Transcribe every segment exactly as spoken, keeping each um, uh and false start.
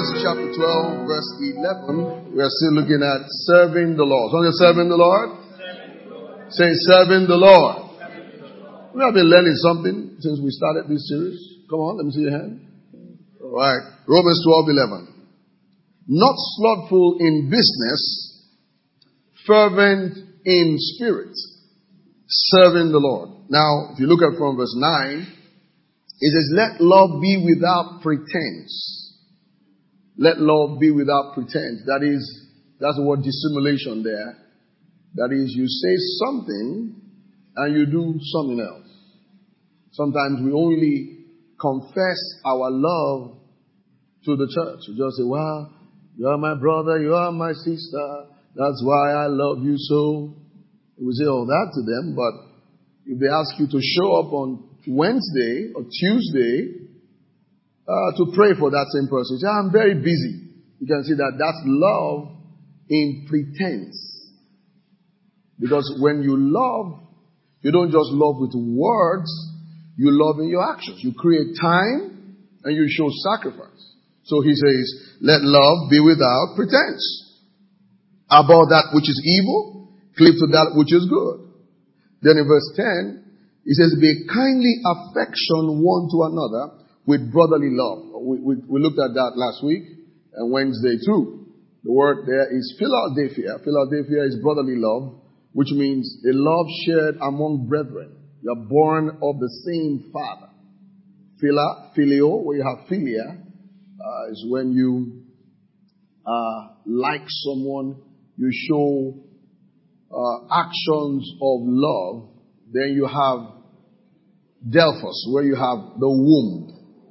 Romans chapter twelve, verse eleven. We are still looking at serving the Lord. Someone say serving the Lord? Say serving the Lord. We have been learning something since we started this series. Come on, let me see your hand. All right. Romans twelve, eleven. Not slothful in business, fervent in spirit, serving the Lord. Now, if you look at from verse nine, it says, let love be without pretense. Let love be without pretense. That is, that's the word dissimulation there. That is, you say something and you do something else. Sometimes we only confess our love to the church. We just say, well, you are my brother, you are my sister. That's why I love you so. We say all that to them, but if they ask you to show up on Wednesday or Tuesday uh, to pray for that same person, you say, I'm very busy. You can see that that's love in pretense. Because when you love, you don't just love with words, you love in your actions. You create time and you show sacrifice. So he says, let love be without pretense. Abhor that which is evil, cleave to that which is good. Then in verse ten, he says, be kindly affection one to another with brotherly love. We, we, we looked at that last week and Wednesday too. The word there is Philadelphia. Philadelphia is brotherly love, which means a love shared among brethren. You are born of the same father. Phila, filio, where you have philia, uh, is when you uh, like someone, you show uh, actions of love. Then you have Delphos, where you have the womb.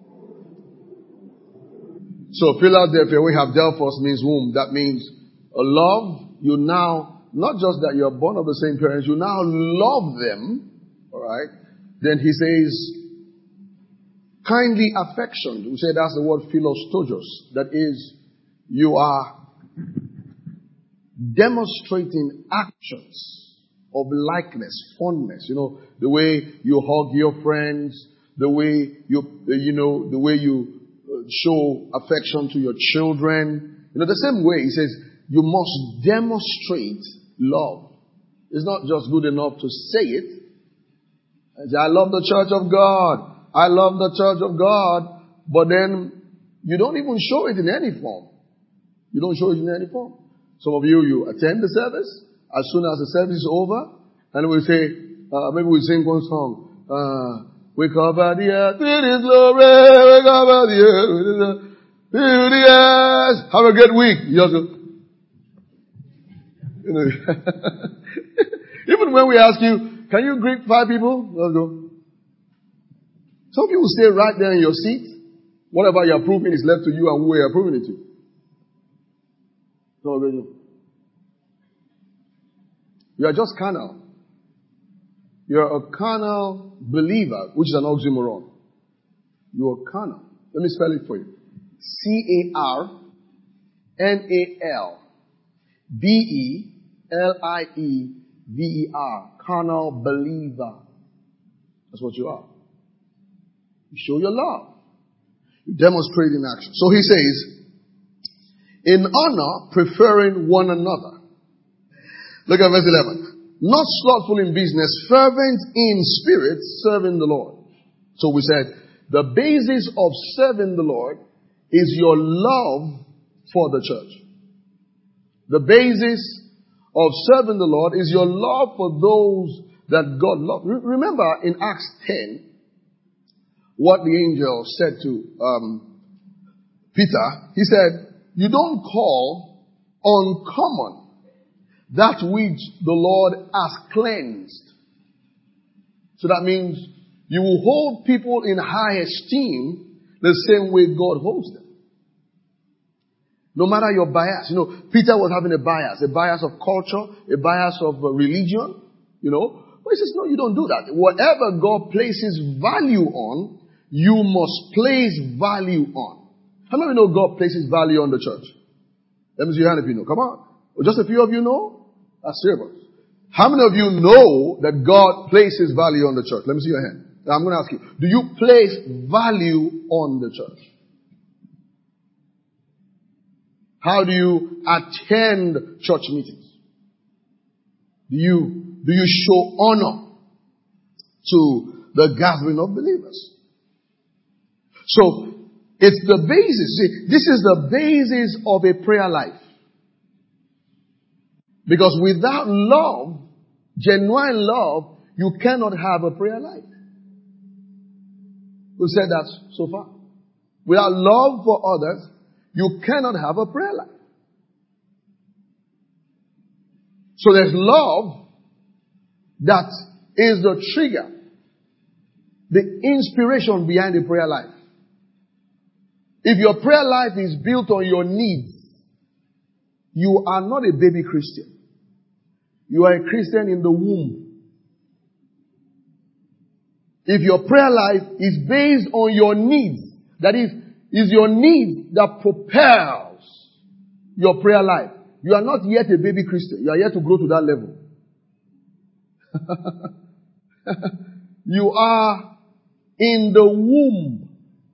So Philadelphia, we have Delphos means womb. That means a love. You now, not just that you are born of the same parents, you now love them. All right. Then he says, kindly affection. We say that's the word philostojos. That is, you are demonstrating actions of likeness, fondness. You know, the way you hug your friends, the way you, you know, the way you show affection to your children. You know, the same way he says, you must demonstrate love. It's not just good enough to say it. I love the church of God. I love the church of God. But then you don't even show it in any form. You don't show it in any form. Some of you, you attend the service. As soon as the service is over, and we say, uh, maybe we sing one song. Uh, we cover the earth with His glory. We cover the earth with His glory. Yes. Have a great week. You just go. You know. Even when we ask you, can you greet five people? Let's go. Some people stay right there in your seat. Whatever you're approving is left to you and who you're approving it to. So, you are just carnal. You're a carnal believer, which is an oxymoron. You're carnal. Let me spell it for you. C A R N A L B E L I E V E R. Carnal believer. That's what you are. You show your love. You demonstrate in action. So he says, in honor, preferring one another. Look at verse eleven. Not slothful in business, fervent in spirit, serving the Lord. So we said, the basis of serving the Lord is your love for the church. The basis of serving the Lord is your love for those that God loves. Remember in Acts ten, what the angel said to um, Peter. He said, you don't call uncommon that which the Lord has cleansed. So that means you will hold people in high esteem the same way God holds them. No matter your bias. You know, Peter was having a bias. A bias of culture, a bias of religion. You know. But he says, no, you don't do that. Whatever God places value on, you must place value on. How many of you know God places value on the church? Let me see your hand if you know. Come on. Well, just a few of you know? That's serious. How many of you know that God places value on the church? Let me see your hand. Now I'm going to ask you, do you place value on the church? How do you attend church meetings? Do you, do you show honor to the gathering of believers? So, it's the basis. See, this is the basis of a prayer life. Because without love, genuine love, you cannot have a prayer life. We've said that so far. Without love for others, you cannot have a prayer life. So there's love that is the trigger, the inspiration behind the prayer life. If your prayer life is built on your needs, you are not a baby Christian. You are a Christian in the womb. If your prayer life is based on your needs, that is, is your need that propels your prayer life, you are not yet a baby Christian. You are yet to grow to that level. You are in the womb.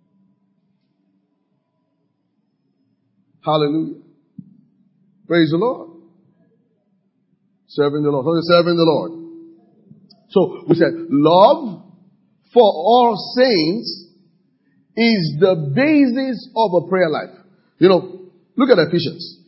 Hallelujah. Praise the Lord. Serving the Lord. So serving the Lord. So we said, love for all saints is the basis of a prayer life. You know, look at Ephesians.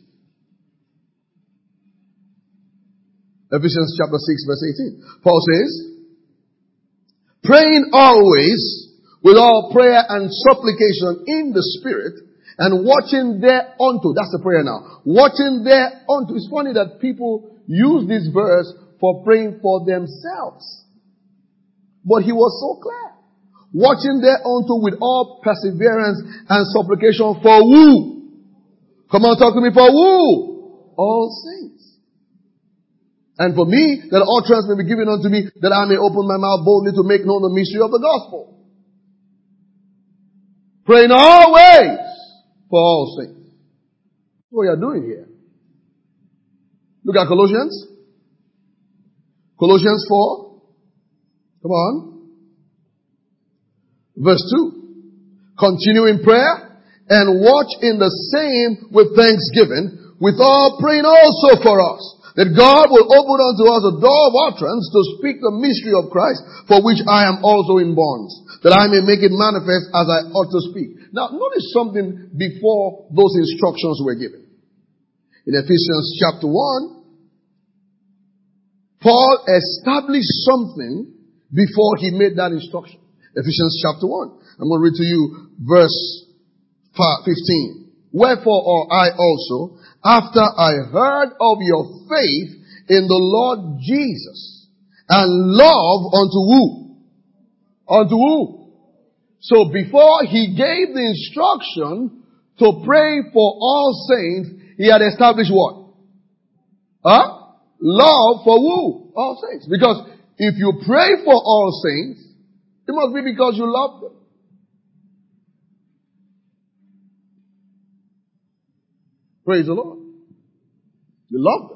Ephesians chapter six verse eighteen. Paul says, praying always with all prayer and supplication in the Spirit, and watching thereunto. That's the prayer now. Watching thereunto. It's funny that people use this verse for praying for themselves. But he was so clear. Watching thereunto with all perseverance and supplication for who? Come on, talk to me. For who? All saints. And for me, that all utterance may be given unto me, that I may open my mouth boldly to make known the mystery of the gospel. Praying always for all saints. What are you doing here? Look at Colossians. Colossians four. Come on. Verse two. Continue in prayer and watch in the same with thanksgiving, with all praying also for us, that God will open unto us a door of utterance to speak the mystery of Christ, for which I am also in bonds, that I may make it manifest as I ought to speak. Now, notice something before those instructions were given. In Ephesians chapter one, Paul established something before he made that instruction. Ephesians chapter one. I'm going to read to you verse fifteen. Wherefore or I also, after I heard of your faith in the Lord Jesus, and love unto who? Unto who? So before he gave the instruction to pray for all saints, he had established what? Huh? Love for who? All saints. Because if you pray for all saints, it must be because you love them. Praise the Lord. You love them.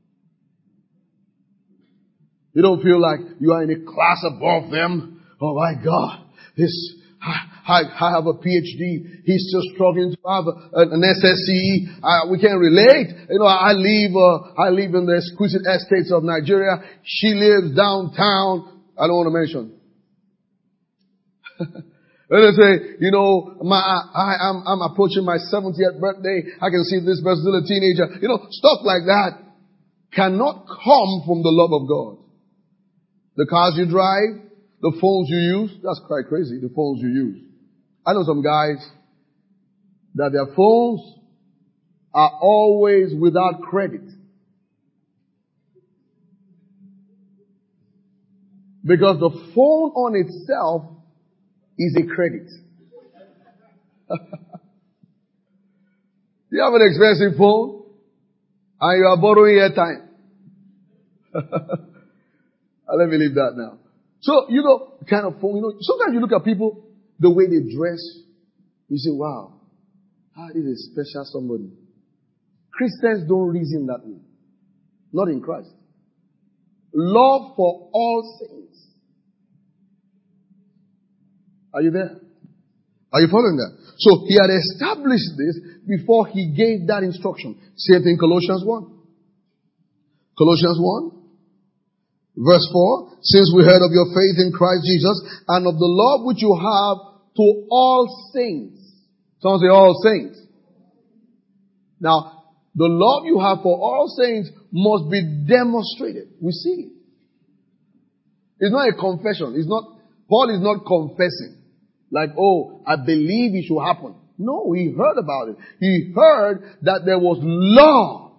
You don't feel like you are in a class above them. Oh my God. This, I, I have a P H D. He's still struggling to have a, an S S C E. I, we can't relate. You know, I live, uh, I live in the exquisite estates of Nigeria. She lives downtown. I don't want to mention. When they say, you know, my, I, I'm, I'm approaching my seventieth birthday. I can see this person still a teenager. You know, stuff like that cannot come from the love of God. The cars you drive, the phones you use, that's quite crazy, the phones you use. I know some guys that their phones are always without credit. Because the phone on itself is a credit. You have an expensive phone and you are borrowing airtime. Let me leave that now. So, you know, kind of phone, you know, sometimes you look at people, the way they dress, you say, wow, ah, this is a special somebody. Christians don't reason that way. Not in Christ. Love for all saints. Are you there? Are you following that? So he had established this before he gave that instruction. Same thing Colossians one. Colossians one, verse four. Since we heard of your faith in Christ Jesus and of the love which you have to all saints. Someone say all saints. Now, the love you have for all saints must be demonstrated. We see it. It's not a confession. It's not, Paul is not confessing. Like, oh, I believe it should happen. No, he heard about it. He heard that there was love.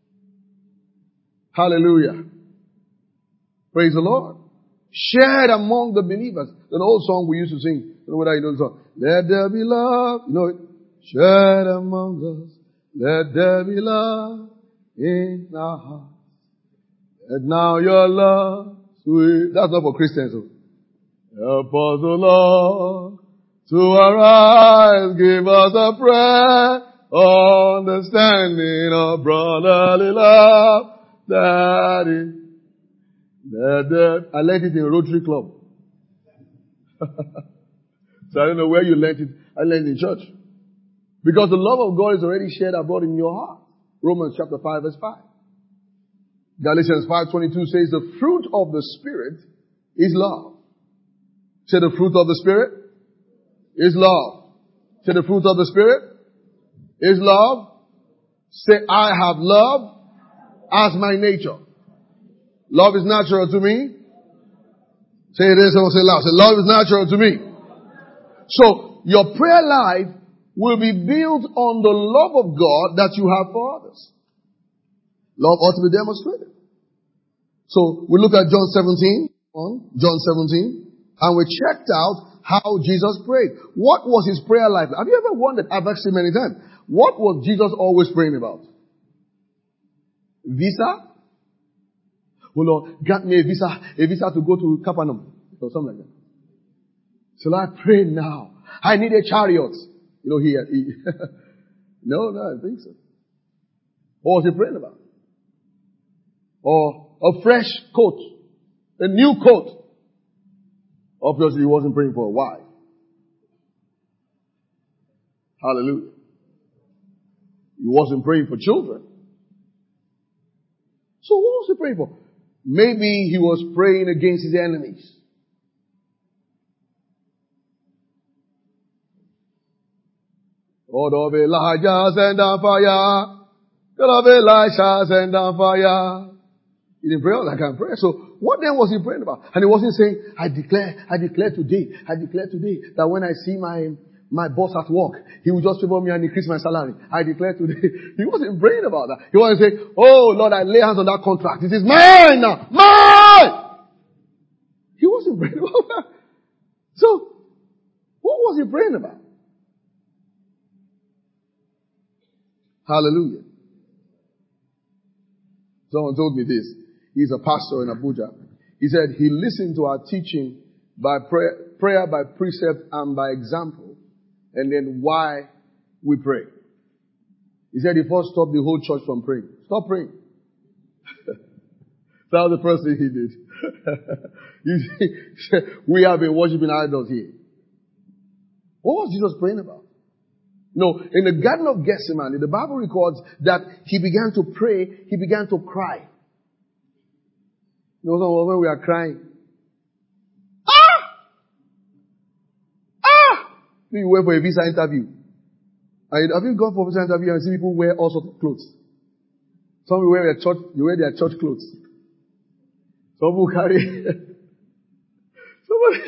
Hallelujah. Praise the Lord. Shared among the believers. An old song we used to sing. You know whether you know the song. Let there be love. You know it? Shared among us. Let there be love in our hearts. And now your love, sweet. That's not for Christians. So. Help us, O Lord, to arise. Give us a prayer, understanding of brotherly love. That is, that, that. I learned it in Rotary Club. So I don't know where you learned it. I learned it in church. Because the love of God is already shared abroad in your heart. Romans chapter five verse five. Galatians five twenty-two says the fruit of the Spirit is love. Say the fruit of the Spirit is love. Say the fruit of the Spirit is love. Say I have love as my nature. Love is natural to me. Say it is, someone say loud. Say love is natural to me. So your prayer life will be built on the love of God that you have for others. Love ought to be demonstrated. So we look at John seventeen, John seventeen, and we checked out how Jesus prayed. What was his prayer life? Have you ever wondered? I've asked you many times. What was Jesus always praying about? Visa? Oh Lord, grant me a visa, a visa to go to Capernaum or something like that. Shall I pray now? I need a chariot. You know, he, he no, no, I don't think so. What was he praying about? Or a fresh coat, a new coat. Obviously, he wasn't praying for a wife. Hallelujah. He wasn't praying for children. So what was he praying for? Maybe he was praying against his enemies. God of Elijah, send down fire. God of Elisha, send down fire. He didn't pray all that kind of prayer. So what then was he praying about? And he wasn't saying, I declare, I declare today, I declare today that when I see my my boss at work, he will just favor me and increase my salary. I declare today. He wasn't praying about that. He wasn't saying, oh Lord, I lay hands on that contract. It is mine now. Mine! He wasn't praying about that. So, what was he praying about? Hallelujah. Someone told me this. He's a pastor in Abuja. He said he listened to our teaching by prayer, prayer by precept and by example, and then why we pray. He said he first stopped the whole church from praying. Stop praying. That was the first thing he did. You see, we have been worshiping idols here. What was Jesus praying about? No, in the Garden of Gethsemane, the Bible records that he began to pray, he began to cry. You know, when we are crying, ah! Ah! You went for a visa interview. Have you gone for a visa interview and see people wear all sorts of clothes? Some people wear their church, you wear their church clothes. Some people carry, somebody,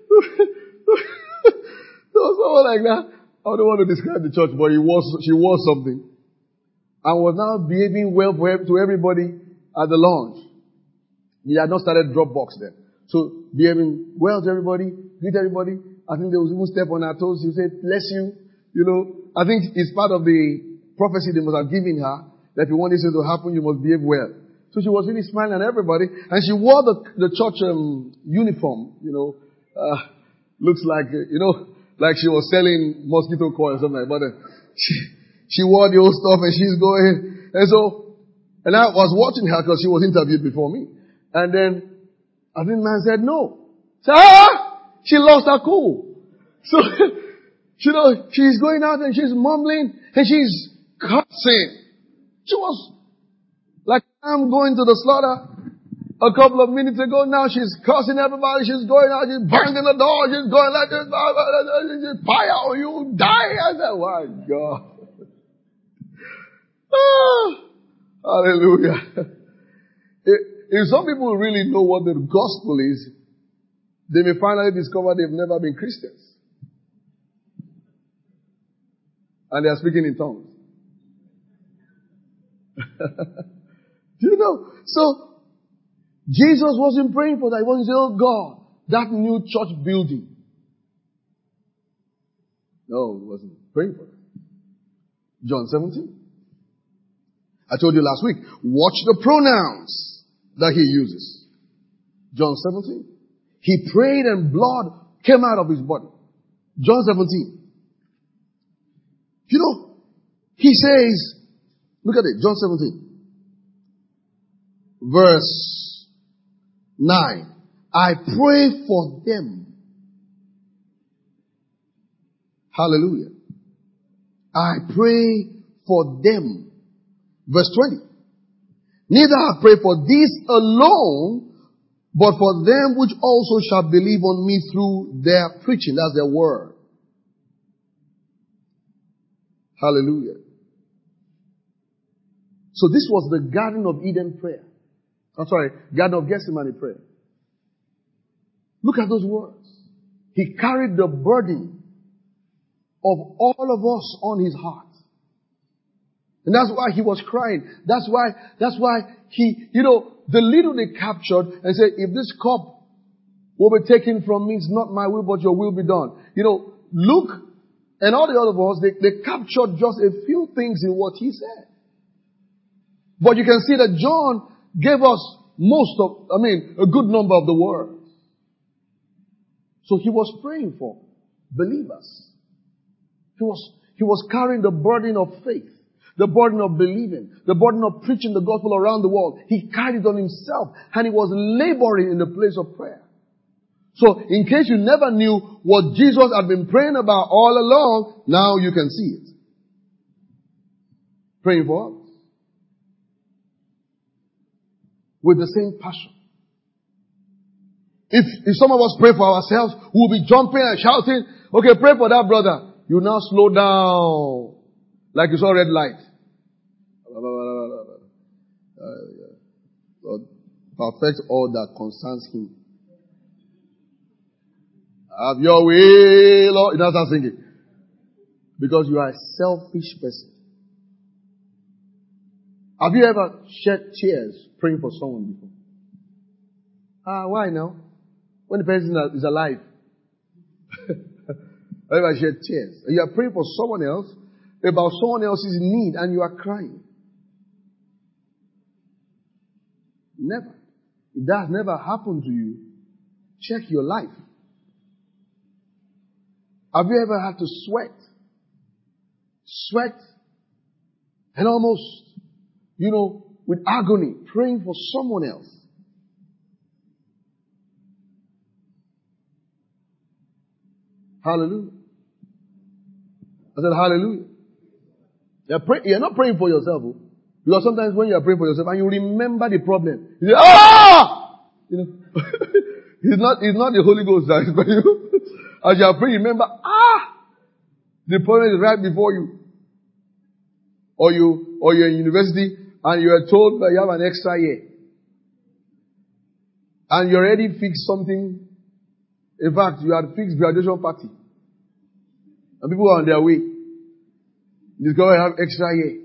someone like that. I don't want to describe the church, but he was, she wore something. And was now behaving well to everybody at the lounge. He had not started Dropbox then. So, behaving well to everybody, greet everybody. I think there was even step on her toes. He said, bless you. You know, I think it's part of the prophecy they must have given her, that if you want this to happen, you must behave well. So she was really smiling at everybody. And she wore the, the church um, uniform, you know. Uh, looks like, uh, you know, like she was selling mosquito coil or something like that. But uh, she, she wore the old stuff and she's going. And so, and I was watching her because she was interviewed before me. And then, I think man said no. Said, ah! She lost her cool. So, You know, she's going out and she's mumbling and she's cursing. She was like, I'm going to the slaughter a couple of minutes ago. Now she's cursing everybody. She's going out. She's banging the door. She's going like this. She's fire or you die. I said, my God. Ah, hallelujah. If, if some people really know what the gospel is, they may finally discover they've never been Christians. And they are speaking in tongues. Do you know? So, Jesus wasn't praying for that. He wasn't saying, oh God, that new church building. No, he wasn't praying for that. John seventeen. I told you last week, watch the pronouns that he uses. John seventeen. He prayed and blood came out of his body. John seventeen. You know, he says, look at it, John seventeen. Verse nine. I pray for them. Hallelujah. I pray for them. Verse twenty. Neither I pray for these alone, but for them which also shall believe on me through their preaching. That's their word. Hallelujah. So this was the Garden of Eden prayer. I'm sorry, Garden of Gethsemane prayer. Look at those words. He carried the burden of all of us on his heart. And that's why he was crying. That's why, that's why he, you know, the little they captured and said, if this cup will be taken from me, it's not my will, but your will be done. You know, Luke and all the other ones, they, they captured just a few things in what he said. But you can see that John gave us most of, I mean, a good number of the words. So he was praying for believers. He was, he was carrying the burden of faith, the burden of believing, the burden of preaching the gospel around the world. He carried it on himself and he was laboring in the place of prayer. So in case you never knew what Jesus had been praying about all along, now you can see it. Praying for us. With the same passion. If, if some of us pray for ourselves, we'll be jumping and shouting, okay, pray for that brother. You now slow down. Like you saw red light. Lord, perfect all that concerns him. Have your way, Lord. You don't start singing. Because you are a selfish person. Have you ever shed tears praying for someone before? Ah, why now? When the person is alive. Have you ever shed tears? You are praying for someone else about someone else's need and you are crying. Never. If that has never happened to you, check your life. Have you ever had to sweat? Sweat and almost, you know, with agony, praying for someone else. Hallelujah. I said hallelujah. You're, pray, you're not praying for yourself. Oh, because sometimes when you are praying for yourself and you remember the problem, you say, ah! You know, it's not, it's not the Holy Ghost that is for you. As you are praying, remember, ah! The problem is right before you. Or you, or you're in university and you are told that you have an extra year. And you already fixed something. In fact, you had fixed graduation party. And people are on their way. You discover you have extra year.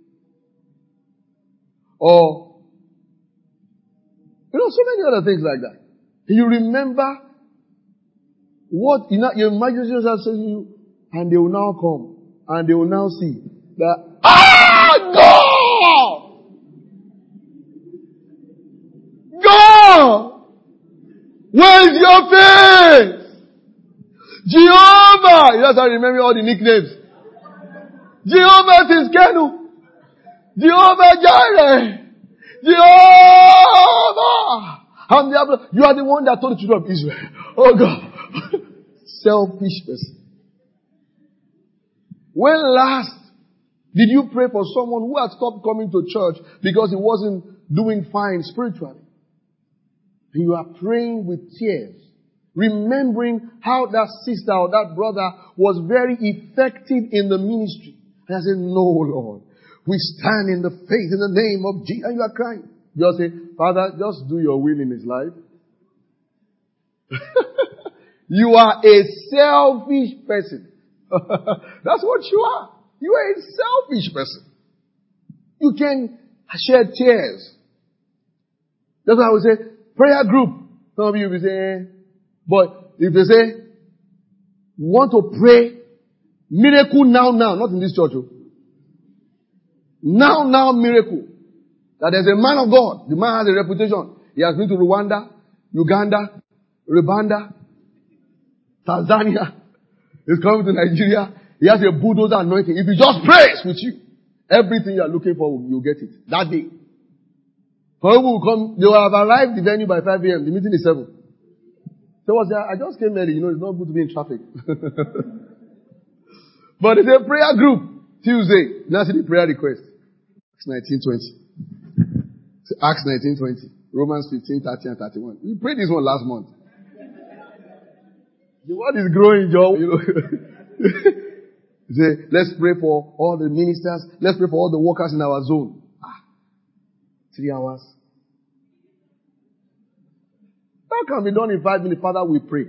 Or, you know, so many other things like that. You remember what, you know, your imagination is saying you, and they will now come, and they will now see that, ah, God! God! Where's your face? Jehovah! You just have to remember all the nicknames. Jehovah Tiskenu. Jehovah Jireh. Jehovah! And the other, you are the one that told the children of Israel. Oh God. Selfish person. When last did you pray for someone who had stopped coming to church because he wasn't doing fine spiritually? And you are praying with tears, remembering how that sister or that brother was very effective in the ministry. And I said, no, Lord. We stand in the faith in the name of Jesus. And you are crying. Just say, Father, just do your will in his life. You are a selfish person. That's what you are. You are a selfish person. You can shed tears. That's why I would say, prayer group. Some of you will say, but if they say, want to pray, miracle now, now, not in this church. Oh. Now, now, miracle. That there's a man of God. The man has a reputation. He has been to Rwanda, Uganda, Rwanda, Tanzania. He's coming to Nigeria. He has a bulldozer anointing. If he just prays with you, everything you are looking for, you'll get it. That day. For people will come, they will have arrived the venue by five a.m. The meeting is seven. So I was there, I just came early. You know, it's not good to be in traffic. But it's a prayer group. Tuesday. Now see the prayer request. Acts nineteen twenty. Acts nineteen twenty. Romans fifteen, thirty and thirty-one. We prayed this one last month. The word is growing, Joe. You know. Say, let's pray for all the ministers. Let's pray for all the workers in our zone. Ah, three hours. That can be done in five minutes. Father, we pray.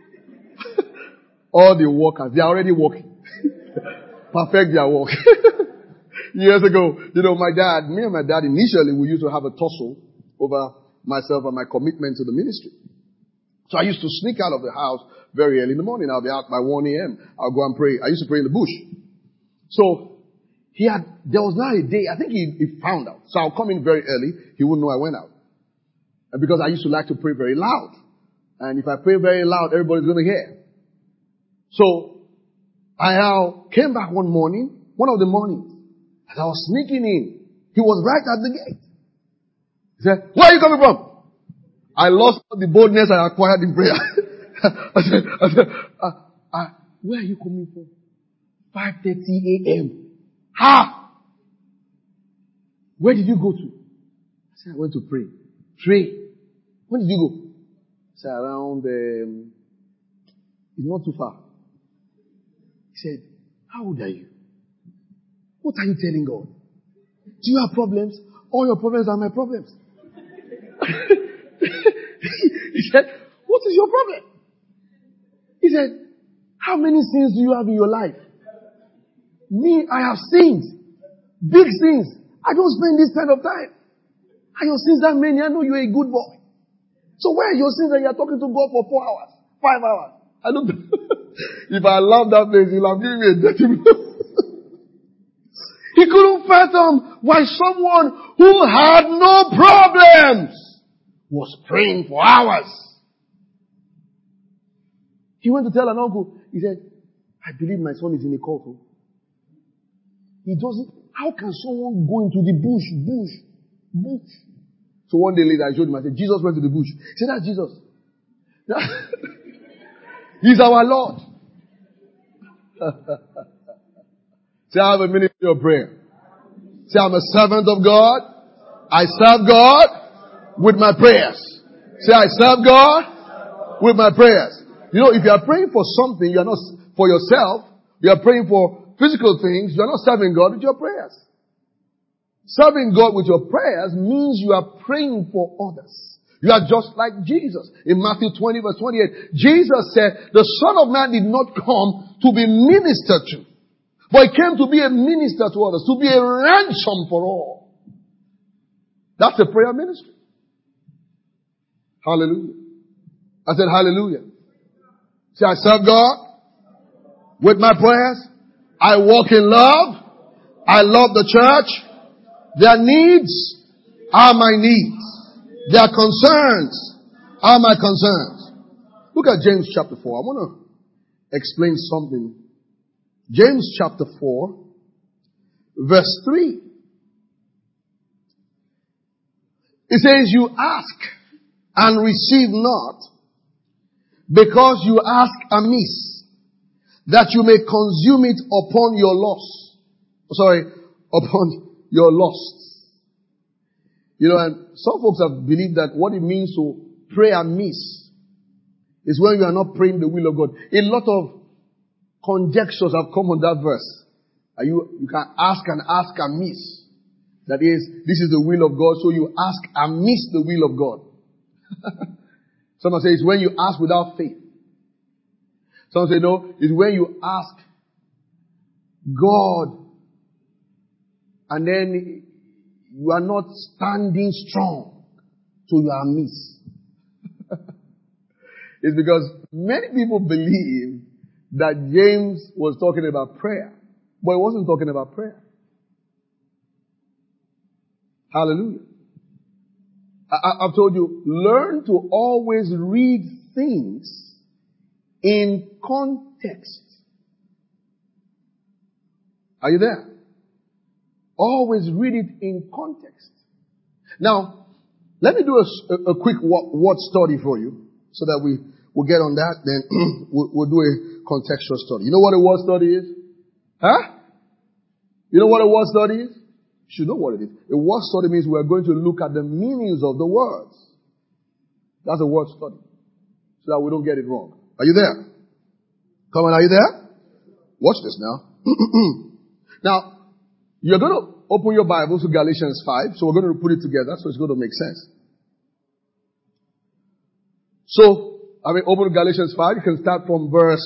All the workers, they are already working. Perfect their work. Years ago, you know, my dad, me and my dad initially, we used to have a tussle over myself and my commitment to the ministry. So I used to sneak out of the house very early in the morning. I'll be out by one a.m. I'll go and pray. I used to pray in the bush. So he had, there was not a day, I think he, he found out. So I'll come in very early. He wouldn't know I went out. And because I used to like to pray very loud. And if I pray very loud, everybody's going to hear. So I uh, came back one morning, one of the mornings, as I was sneaking in. He was right at the gate. He said, where are you coming from? I lost all the boldness I acquired in prayer. I said, I said uh, uh, where are you coming from? five thirty a.m. Ha! Where did you go to? I said, I went to pray. Pray. When did you go? I said, around, um, it's not too far. He said, how old are you? What are you telling God? Do you have problems? All your problems are my problems. He said, what is your problem? He said, how many sins do you have in your life? Me, I have sinned. Big sins. I don't spend this kind of time. And your sins are many. I know you're a good boy. So where are your sins that you're talking to God for four hours? Five hours? I don't If I love that place, he'll have given me a dirty blow. He couldn't fathom why someone who had no problems was praying for hours. He went to tell an uncle. He said, I believe my son is in a cult. He doesn't, how can someone go into the bush, bush, bush? So one day later I showed him, I said, Jesus went to the bush. He said, that's Jesus. He's our Lord. Say, I have a ministry of prayer. Say, I'm a servant of God. I serve God with my prayers. Say, I serve God with my prayers. You know, if you are praying for something, you are not for yourself. You are praying for physical things. You are not serving God with your prayers. Serving God with your prayers means you are praying for others. You are just like Jesus. In Matthew twenty verse twenty-eight, Jesus said, the Son of Man did not come to be ministered to, but he came to be a minister to others, to be a ransom for all. That's a prayer ministry. Hallelujah. I said hallelujah. See, I serve God with my prayers. I walk in love. I love the church. Their needs are my needs. Their concerns are my concerns. Look at James chapter four. I want to explain something. James chapter four, verse three. It says, you ask and receive not, because you ask amiss, that you may consume it upon your loss. Sorry, upon your lusts. You know, and some folks have believed that what it means to pray amiss is when you are not praying the will of God. A lot of conjectures have come on that verse. Are you, you can ask and ask amiss. That is, this is the will of God, so you ask amiss the will of God. Someone says it's when you ask without faith. Some say no, it's when you ask God and then you are not standing strong, so you are amiss. It's because many people believe that James was talking about prayer, but he wasn't talking about prayer. Hallelujah. I, I've told you, learn to always read things in context. Are you there? Always read it in context. Now, let me do a, a quick word study for you so that we will get on that. Then we'll, we'll do a contextual study. You know what a word study is? Huh? You know what a word study is? You should know what it is. A word study means we're going to look at the meanings of the words. That's a word study. So that we don't get it wrong. Are you there? Come on, are you there? Watch this now. Now, you're going to open your Bible to Galatians five. So we're going to put it together so it's going to make sense. So, I mean, open Galatians five. You can start from verse,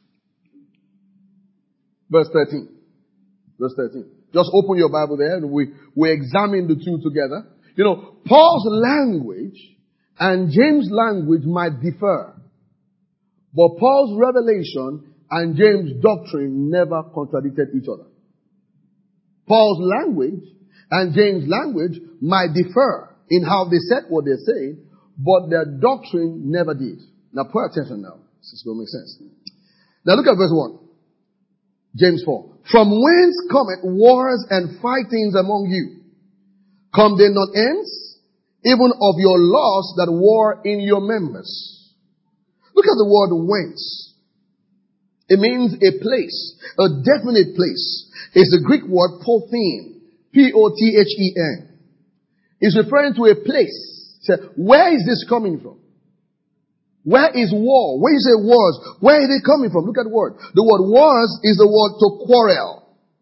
verse thirteen. Verse thirteen. Just open your Bible there and we, we examine the two together. You know, Paul's language and James' language might differ. But Paul's revelation and James' doctrine never contradicted each other. Paul's language and James' language might differ in how they said what they're saying, but their doctrine never did. Now pay attention now. This is going to make sense. Now look at verse one. James four. From whence cometh wars and fightings among you? Come they not hence, even of your laws that war in your members? Look at the word whence. It means a place, a definite place. It's the Greek word pothen, P O T H E N. It's referring to a place. So where is this coming from? Where is war? When you say wars, where is it coming from? Look at the word. The word wars is the word to quarrel.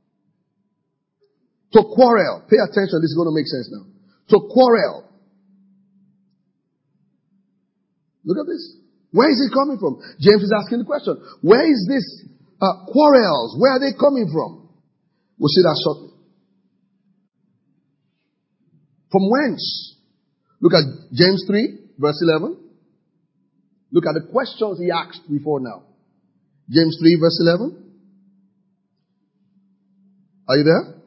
To quarrel. Pay attention, this is going to make sense now. To quarrel. Look at this. Where is it coming from? James is asking the question. Where is this uh, quarrels? Where are they coming from? We'll see that shortly. From whence? Look at James three, verse eleven. Look at the questions he asked before now. James three, verse eleven. Are you there?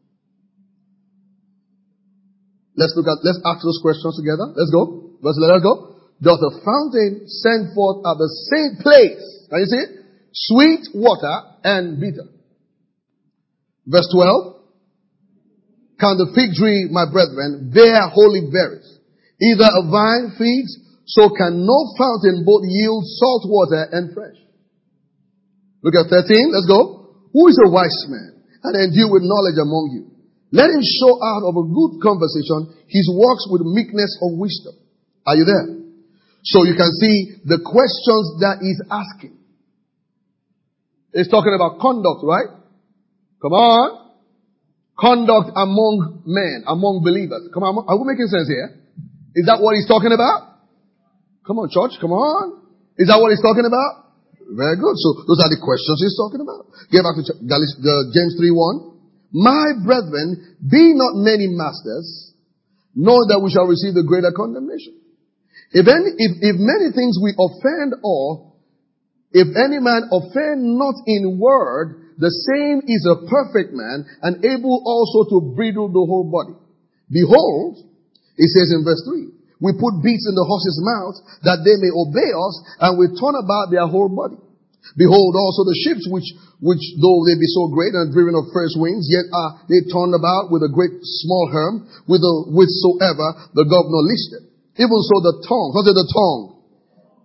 Let's look at, let's ask those questions together. Let's go. Verse eleven, let's go. Does a fountain send forth at the same place? Can you see it? Sweet water and bitter. Verse twelve. Can the fig tree, my brethren, bear holy berries? Either a vine figs, so can no fountain both yield salt water and fresh. Look at thirteen. Let's go. Who is a wise man and endued with knowledge among you? Let him show out of a good conversation his works with meekness of wisdom. Are you there? So you can see the questions that he's asking. He's talking about conduct, right? Come on. Conduct among men, among believers. Come on. Are we making sense here? Is that what he's talking about? Come on, church. Come on. Is that what he's talking about? Very good. So those are the questions he's talking about. Get back to James three one. My brethren, be not many masters, know that we shall receive the greater condemnation. If any, if, if many things we offend or, if any man offend not in word, the same is a perfect man and able also to bridle the whole body. Behold, it says in verse three, we put beats in the horses' mouths that they may obey us, and we turn about their whole body. Behold also the ships which, which though they be so great and driven of fresh winds, yet are they turned about with a great small herm, whither, whithersoever the governor listed. Even so the tongue, what's it the tongue?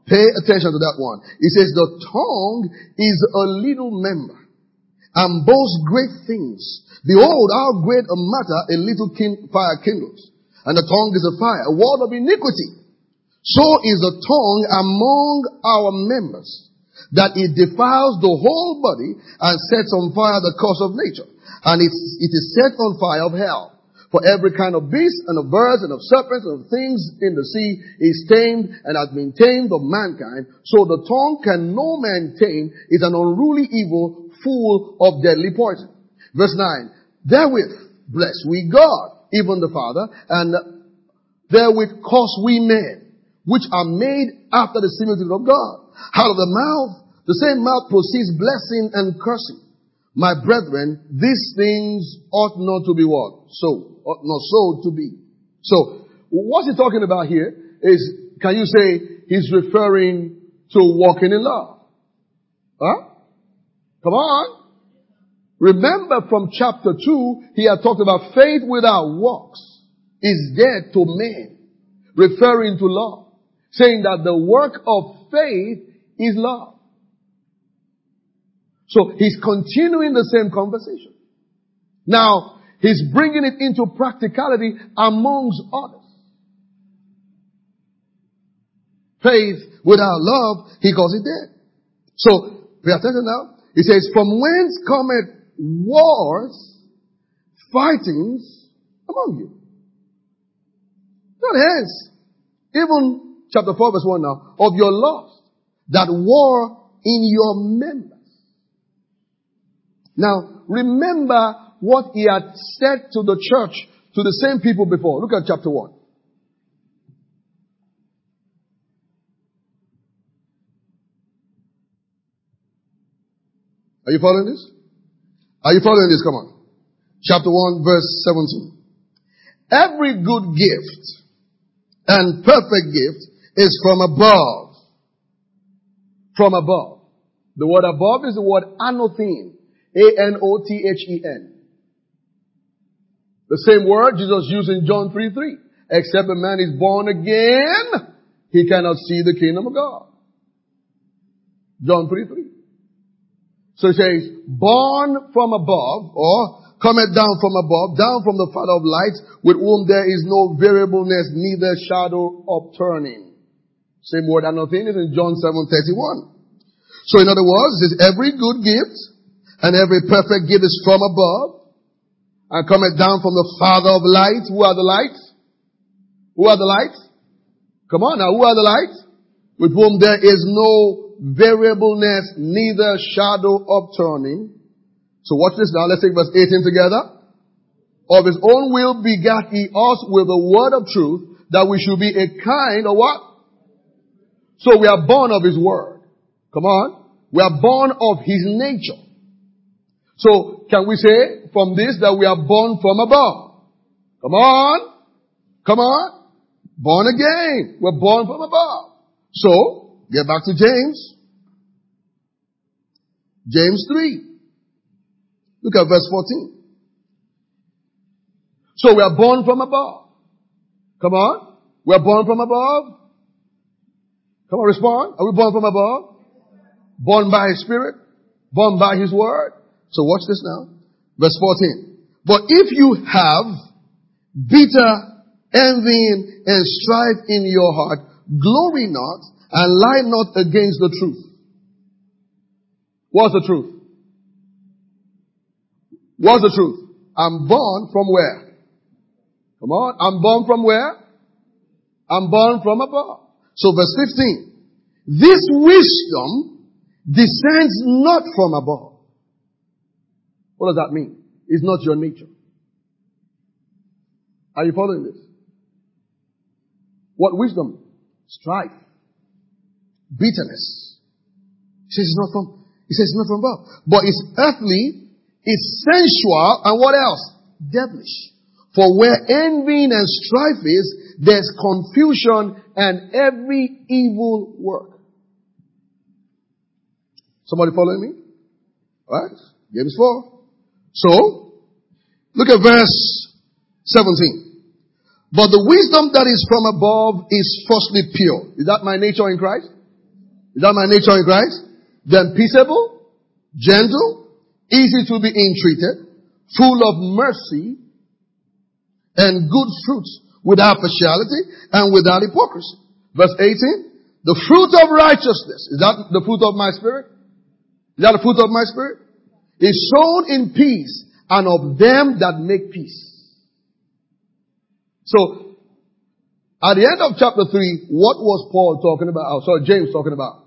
Pay attention to that one. It says the tongue is a little member and boasts great things. Behold, how great a matter a little kin- fire kindles. And the tongue is a fire, a wall of iniquity. So is the tongue among our members, that it defiles the whole body and sets on fire the course of nature. And it, it is set on fire of hell. For every kind of beast and of birds and of serpents and of things in the sea is tamed and has been tamed of mankind. So the tongue can no man tame, is an unruly evil full of deadly poison. Verse nine. Therewith bless we God, even the Father, and therewith curse we men, which are made after the similitude of God. Out of the mouth, the same mouth proceeds blessing and cursing. My brethren, these things ought not to be what? So, ought not so to be. So, what's he talking about here is, can you say he's referring to walking in love? Huh? Come on. Remember from chapter two, he had talked about faith without works is dead to men, referring to love, saying that the work of faith is love. So he's continuing the same conversation. Now, he's bringing it into practicality amongst others. Faith without love, he calls it dead. So, pay attention now. He says, from whence cometh wars, fightings among you? Not hence. Even chapter four verse one now, of your lust, that war in your members. Now, remember what he had said to the church, to the same people before. Look at chapter one. Are you following this? Are you following this? Come on. Chapter one, verse seventeen. Every good gift and perfect gift is from above. From above. The word above is the word anothen. A N O T H E N. The same word Jesus used in John three three. Except a man is born again, he cannot see the kingdom of God. John three three. So it says, born from above, or cometh down from above, down from the Father of lights, with whom there is no variableness, neither shadow of turning. Same word anothen is in John seven thirty-one. So in other words, it says every good gift and every perfect gift is from above, and cometh down from the Father of lights. Who are the lights? Who are the lights? Come on now, who are the lights? With whom there is no variableness, neither shadow of turning. So watch this now. Let's take verse eighteen together. Of his own will begat he us with the word of truth, that we should be a kind of what? So we are born of his word. Come on. We are born of his nature. So, can we say from this that we are born from above? Come on. Come on. Born again. We're born from above. So, get back to James. James three. Look at verse fourteen. So, we are born from above. Come on. We are born from above. Come on, respond. Are we born from above? Born by his spirit. Born by his word. So watch this now. Verse fourteen. But if you have bitter envying and strife in your heart, glory not and lie not against the truth. What's the truth? What's the truth? I'm born from where? Come on. I'm born from where? I'm born from above. So verse fifteen. This wisdom descends not from above. What does that mean? It's not your nature. Are you following this? What wisdom? Strife. Bitterness. He says it's not from, he says it's not from above. But it's earthly, it's sensual, and what else? Devilish. For where envying and strife is, there's confusion and every evil work. Somebody following me? Alright? James four. So, look at verse seventeen. But the wisdom that is from above is firstly pure. Is that my nature in Christ? Is that my nature in Christ? Then peaceable, gentle, easy to be entreated, full of mercy and good fruits, without partiality and without hypocrisy. Verse eighteen, the fruit of righteousness, is that the fruit of my spirit? Is that the fruit of my spirit? Is sown in peace and of them that make peace. So, at the end of chapter three, what was Paul talking about? Oh, sorry, James talking about?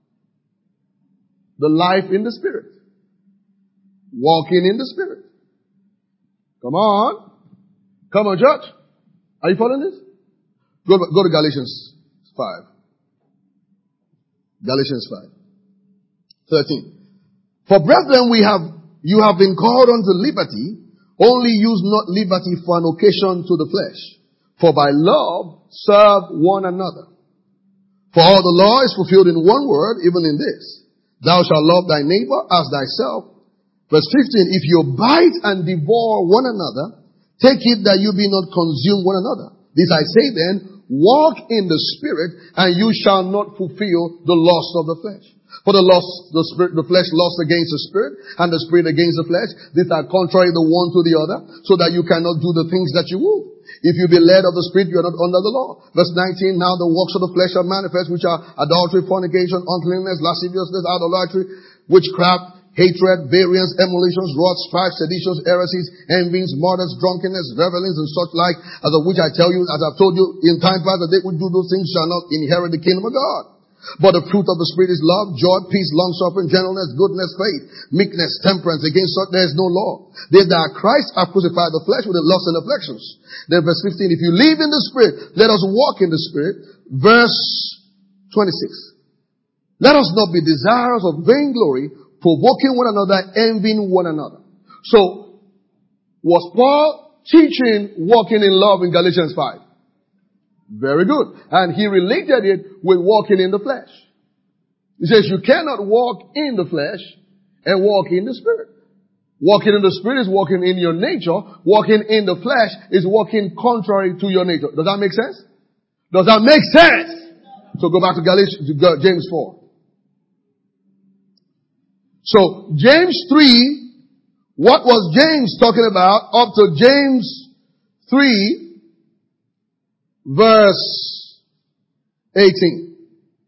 The life in the Spirit. Walking in the Spirit. Come on. Come on, church. Are you following this? Go, go to Galatians five. Galatians five. thirteen. For brethren, we have, you have been called unto liberty. Only use not liberty for an occasion to the flesh. For by love serve one another. For all the law is fulfilled in one word, even in this: thou shalt love thy neighbor as thyself. Verse fifteen, if you bite and devour one another, take it that you be not consumed one another. This I say then, walk in the Spirit, and you shall not fulfill the lust of the flesh. For the lust, the spirit, the flesh lusts against the Spirit, and the Spirit against the flesh. These are contrary the one to the other, so that you cannot do the things that you will. If you be led of the Spirit, you are not under the law. Verse nineteen, now the works of the flesh are manifest, which are adultery, fornication, uncleanness, lasciviousness, idolatry, witchcraft, hatred, variance, emulations, wrath, strife, seditions, heresies, envyings, murders, drunkenness, revelings, and such like, as of which I tell you, as I've told you in time past, that they who do those things shall not inherit the kingdom of God. But the fruit of the Spirit is love, joy, peace, long-suffering, gentleness, goodness, faith, meekness, temperance. Against such there is no law. They that are Christ have crucified the flesh with the lusts and afflictions. Then verse fifteen, if you live in the Spirit, let us walk in the Spirit. Verse twenty-six, let us not be desirous of vainglory, provoking one another, envying one another. So, was Paul teaching walking in love in Galatians five? Very good. And he related it with walking in the flesh. He says you cannot walk in the flesh and walk in the Spirit. Walking in the Spirit is walking in your nature. Walking in the flesh is walking contrary to your nature. Does that make sense? Does that make sense? So go back to Galatians, to James four. So James three, what was James talking about up to James three verse eighteen?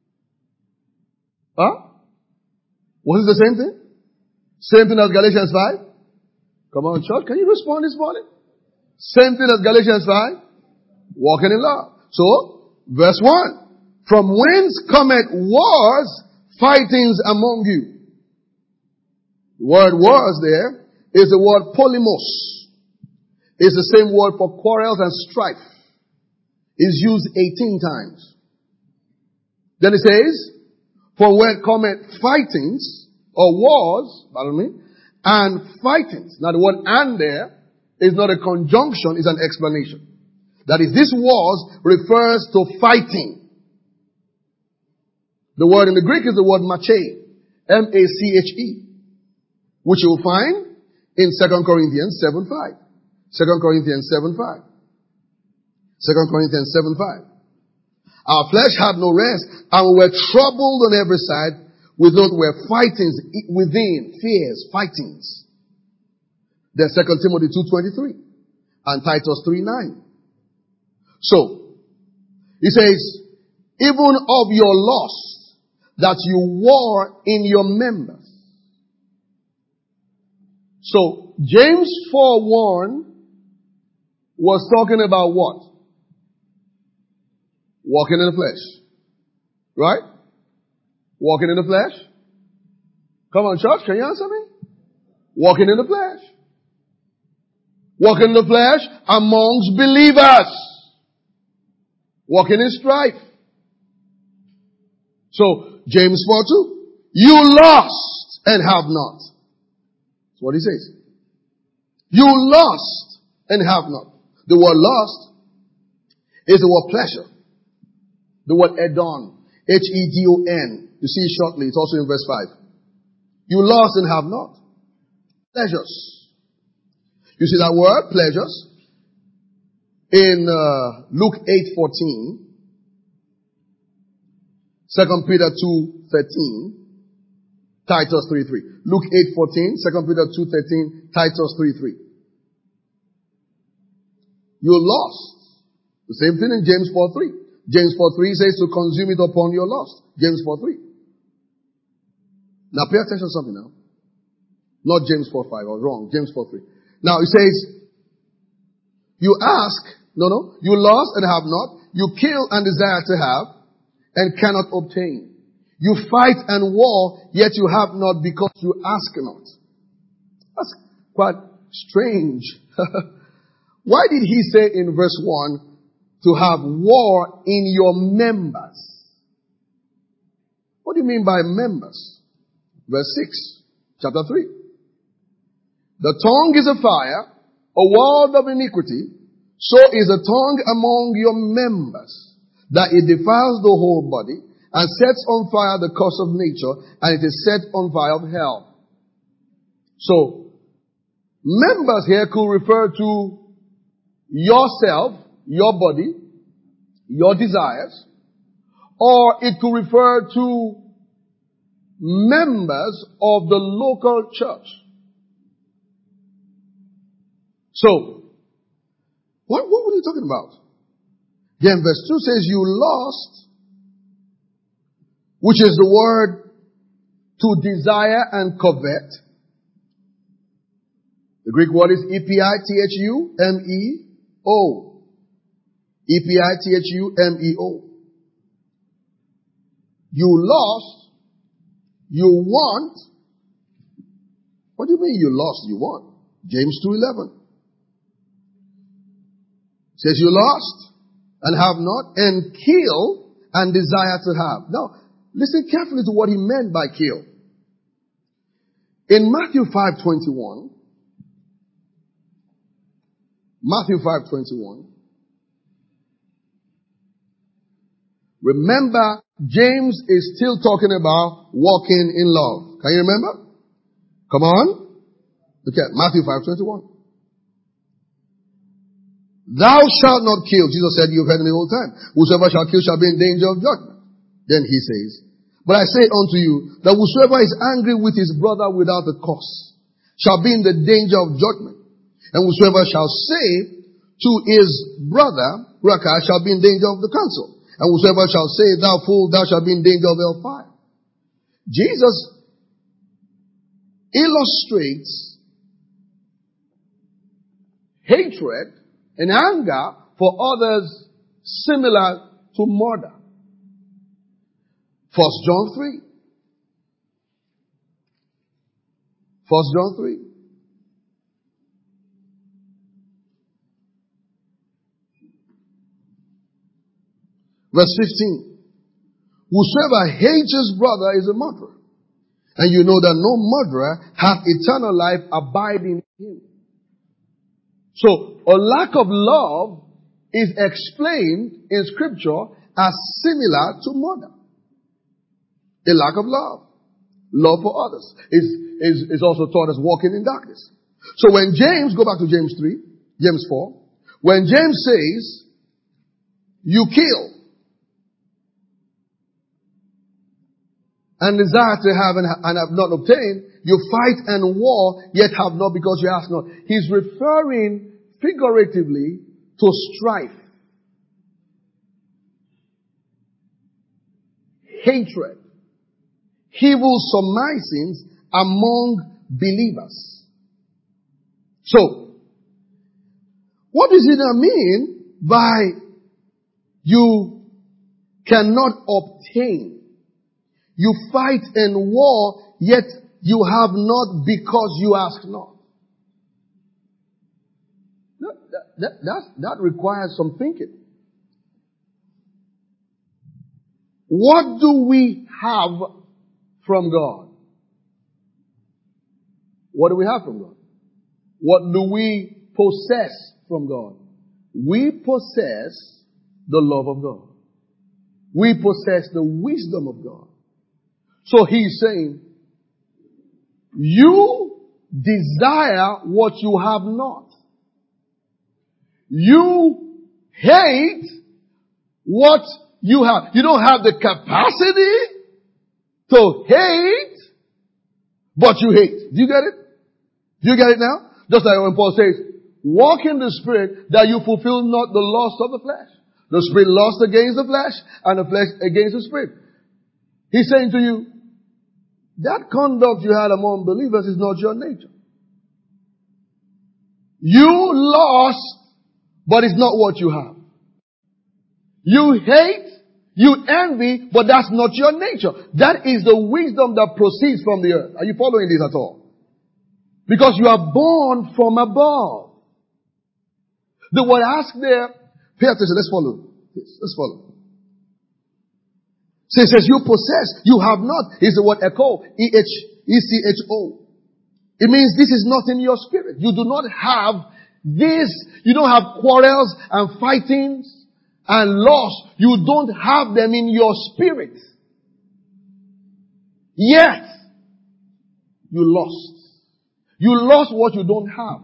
Huh? Was it the same thing? Same thing as Galatians five? Come on, church, can you respond this morning? Same thing as Galatians five? Walking in love. So, verse one. From whence cometh wars, fightings among you? The word wars there is the word polymos. It's the same word for quarrels and strife. It's used eighteen times. Then it says, from where cometh fightings, or wars, pardon me, and fightings. Now the word and there is not a conjunction, it's an explanation. That is, this wars refers to fighting. The word in the Greek is the word mache, M A C H E, which you will find in Second Corinthians seven five. Second Corinthians seven five. Second Corinthians seven five. Our flesh had no rest, and we were troubled on every side. We thought we were fightings within, fears, fightings. Then Second Timothy two twenty-three and Titus three nine. So, he says, even of your lust that you war in your members. So, James four one was talking about what? Walking in the flesh. Right? Walking in the flesh. Come on, church, can you answer me? Walking in the flesh. Walking in the flesh amongst believers. Walking in strife. So, James four two. You lost and have not. That's what he says. You lost and have not. The word lost is the word pleasure. The word edon. H E D O N. You see it shortly. It's also in verse five. You lost and have not. Pleasures. You see that word, pleasures? In uh, Luke eight fourteen. Second Peter two thirteen. Titus three three. Luke eight fourteen. Second Peter two thirteen. Titus three three. You're lost. The same thing in James four three. James four three says to consume it upon your lust. James four three. Now pay attention to something now. Not James four five. I was wrong. James four three. Now it says, you ask, no, no, you lost and have not. You kill and desire to have and cannot obtain. You fight and war, yet you have not because you ask not. That's quite strange. Why did he say in verse one to have war in your members? What do you mean by members? Verse six, chapter three. The tongue is a fire, a world of iniquity. So is a tongue among your members, that it defiles the whole body and sets on fire the course of nature, and it is set on fire of hell. So, members here could refer to yourself, your body, your desires, or it could refer to members of the local church. So, what, what were you talking about? Then verse two says, you lost, which is the word to desire and covet. The Greek word is E P I T H U M E O. E P I T H U M E O. You lost, you want. What do you mean you lost, you want? James two eleven. Says you lost and have not, and kill and desire to have. Now, listen carefully to what he meant by kill. In Matthew five twenty-one, Matthew five twenty-one, remember, James is still talking about walking in love. Can you remember? Come on. Look at Matthew five twenty-one. Thou shalt not kill. Jesus said, you've heard me the whole time. Whosoever shall kill shall be in danger of judgment. Then he says, but I say unto you that whosoever is angry with his brother without a cause shall be in the danger of judgment. And whosoever shall say to his brother, Raka, shall be in danger of the council. And whosoever shall say, thou fool, thou shalt be in danger of hellfire. Jesus illustrates hatred and anger for others similar to murder. First John three. First John three. Verse fifteen. Whosoever hates his brother is a murderer. And you know that no murderer hath eternal life abiding in him. So, a lack of love is explained in scripture as similar to murder. A lack of love. Love for others is, is, is also taught as walking in darkness. So when James, go back to James three, James four, when James says, you kill and desire to have and, and have not obtained, you fight and war, yet have not because you ask not. He's referring figuratively to strife, hatred, evil surmisings among believers. So, what does it mean by you cannot obtain? You fight and war, yet you have not because you ask not. That, that, that, that requires some thinking. What do we have from God? What do we have from God? What do we possess from God? We possess the love of God. We possess the wisdom of God. So he's saying, you desire what you have not. You hate what you have, you don't have the capacity to hate, but you hate. Do you get it? Do you get it now? Just like when Paul says, walk in the Spirit that you fulfill not the lust of the flesh. The Spirit lusts against the flesh and the flesh against the Spirit. He's saying to you, that conduct you had among believers is not your nature. You lost, but it's not what you have. You hate, you envy, but that's not your nature. That is the wisdom that proceeds from the earth. Are you following this at all? Because you are born from above. The word ask there, pay attention, let's follow. Yes, let's follow. So it says you possess, you have not, is the word echo, E H E C H O. It means this is not in your spirit. You do not have this, you don't have quarrels and fightings and loss. You don't have them in your spirit. Yet, you lost. You lost what you don't have.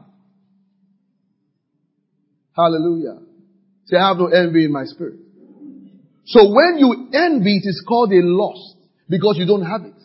Hallelujah. Say, I have no envy in my spirit. So when you envy, it is called a loss because you don't have it.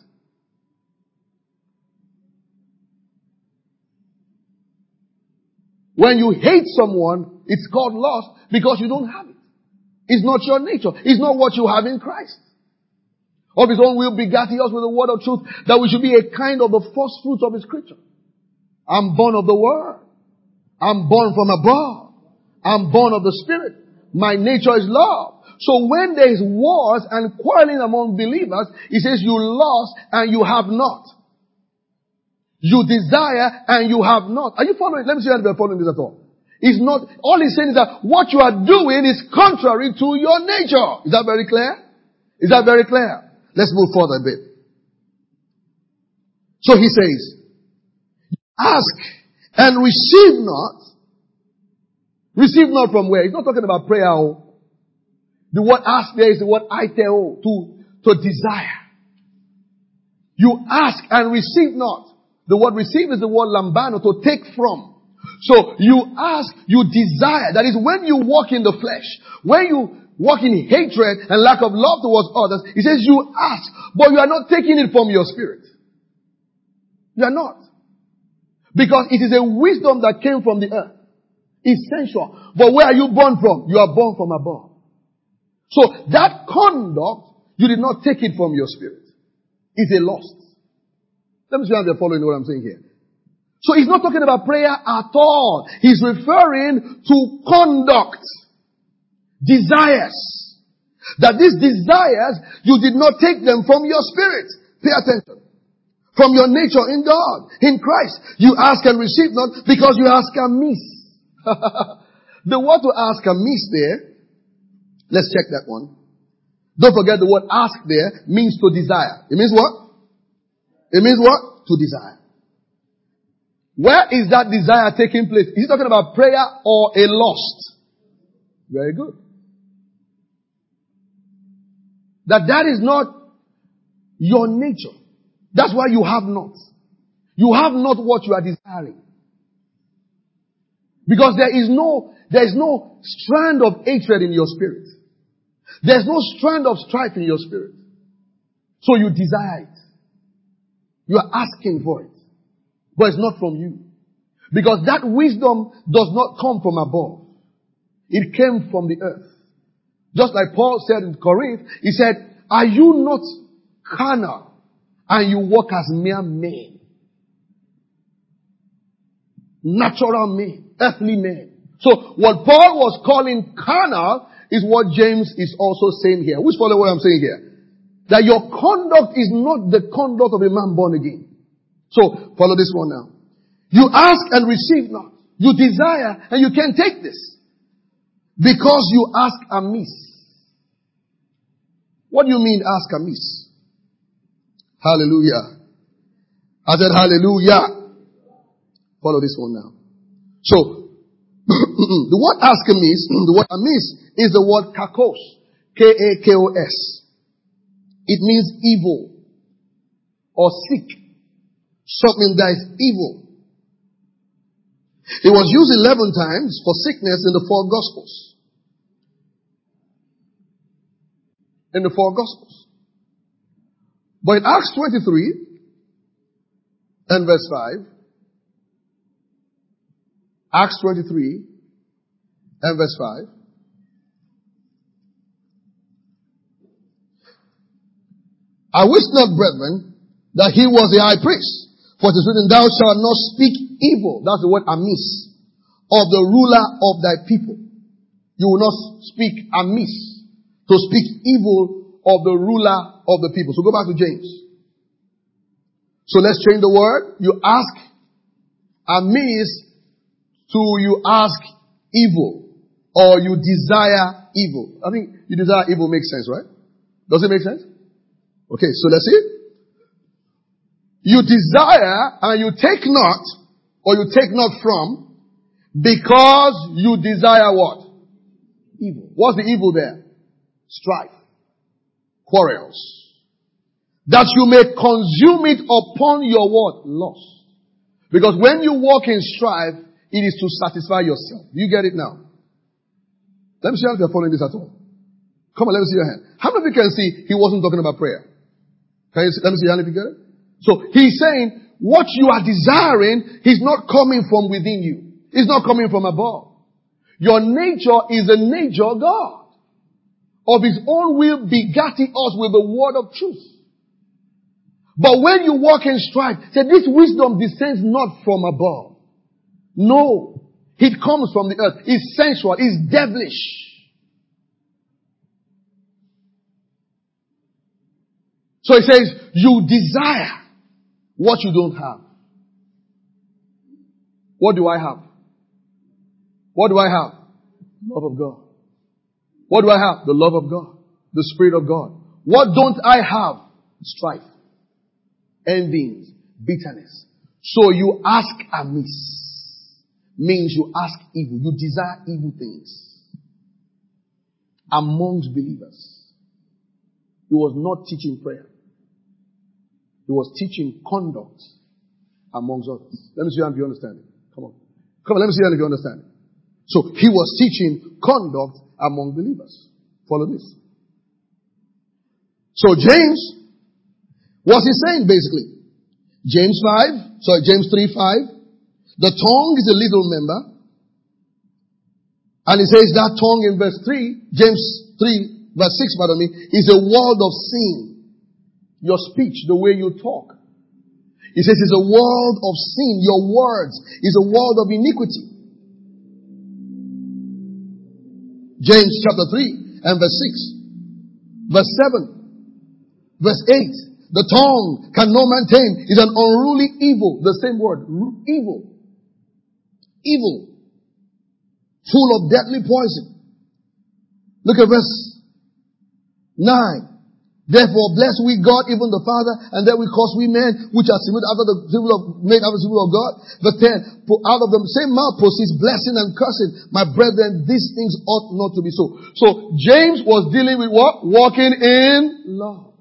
When you hate someone, it's called loss because you don't have it. It's not your nature. It's not what you have in Christ. Of his own will begat he us with the word of truth, that we should be a kind of the first fruits of his creature. I'm born of the word. I'm born from above. I'm born of the Spirit. My nature is love. So when there is wars and quarreling among believers, he says you lost and you have not. You desire and you have not. Are you following? Let me see if you're following this at all. It's not, all he's saying is that what you are doing is contrary to your nature. Is that very clear? Is that very clear? Let's move further a bit. So he says, ask and receive not. Receive not from where? He's not talking about prayer. The word ask there is the word aiteo, to, to desire. You ask and receive not. The word receive is the word lambano, to take from. So you ask, you desire. That is when you walk in the flesh. When you walk in hatred and lack of love towards others, he says you ask, but you are not taking it from your spirit. You are not. Because it is a wisdom that came from the earth. Essential. But where are you born from? You are born from above. So that conduct, you did not take it from your spirit. It's a loss. Let me see how they're following what I'm saying here. So he's not talking about prayer at all. He's referring to conduct. Desires. That these desires, you did not take them from your spirit. Pay attention. From your nature in God, in Christ. You ask and receive not because you ask amiss. The word to ask amiss there, let's check that one. Don't forget the word ask there means to desire. It means what? It means what? To desire. Where is that desire taking place? Is he talking about prayer or a lust? Very good. That that is not your nature. That's why you have not. You have not what you are desiring. Because there is no, there is no strand of hatred in your spirit. There's no strand of strife in your spirit. So you desire it. You are asking for it. But it's not from you. Because that wisdom does not come from above. It came from the earth. Just like Paul said in Corinth, he said, are you not carnal and you walk as mere men? Natural men, earthly men. So what Paul was calling carnal is what James is also saying here. Which follow what I'm saying here? That your conduct is not the conduct of a man born again. So follow this one now. You ask and receive not. You desire and you can't take this. Because you ask amiss. What do you mean ask amiss? Hallelujah. I said hallelujah. Follow this one now. So, the word ask amiss, the word amiss is the word kakos. K A K O S. It means evil. Or sick. Something that is evil. It was used eleven times for sickness in the four Gospels. in the four Gospels. But in Acts twenty-three and verse five, Acts twenty-three and verse five, I wish not, brethren, that he was a high priest. For it is written, thou shalt not speak evil. That's the word amiss. Of the ruler of thy people. You will not speak amiss. To speak evil of the ruler of the people. So go back to James. So let's change the word. You ask amiss to you ask evil. Or you desire evil. I think you desire evil makes sense, right? Does it make sense? Okay, so let's see. You desire and you take not, or you take not from, because you desire what? Evil. What's the evil there? Strife. Quarrels. That you may consume it upon your what? Lust. Because when you walk in strife, it is to satisfy yourself. Do you get it now? Let me see if you're following this at all. Come on, let me see your hand. How many of you can see he wasn't talking about prayer? Can you see, let me see your hand if you get it? So he's saying, what you are desiring is not coming from within you. It's not coming from above. Your nature is the nature of God. Of his own will begetting us with the word of truth. But when you walk in strife, say this wisdom descends not from above. No. It comes from the earth. It's sensual. It's devilish. So it says, you desire what you don't have. What do I have? What do I have? Love of God. What do I have? The love of God. The Spirit of God. What don't I have? Strife. Envyings. Bitterness. So you ask amiss. Means you ask evil. You desire evil things. Amongst believers. He was not teaching prayer. He was teaching conduct amongst others. Let me see if you understand it. Come on. Come on, let me see if you understand it. So he was teaching conduct among believers. Follow this. So James, what's he saying basically? James five, sorry, James three five. The tongue is a little member. And he says that tongue in verse three, James three, verse six, pardon me, is a world of sin. Your speech, the way you talk. He says it's a world of sin. Your words is a world of iniquity. James chapter three and verse six. Verse seven. Verse eight. The tongue can no man tame. Is an unruly evil. The same word. Evil. Evil. Full of deadly poison. Look at verse nine. Therefore, bless we God, even the Father, and that we cause we men, which are submitted after the civil of, made after the civil of God. Verse ten, for out of the same mouth proceeds blessing and cursing. My brethren, these things ought not to be so. So, James was dealing with what? Walking in love.